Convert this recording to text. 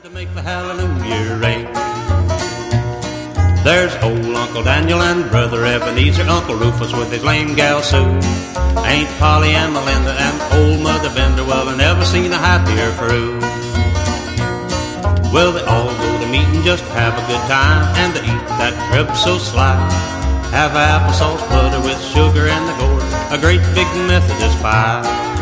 to make the hallelujah ring. There's old Uncle Daniel and Brother Ebenezer, Uncle Rufus with his lame gal Sue, Aunt Polly and Melinda and old Mother Bender. Well, I never seen a happier crew. Well, they all go to meeting just to have a good time, and they eat that crib so sly. Have applesauce butter with sugar and the gourd, a great big Methodist pie.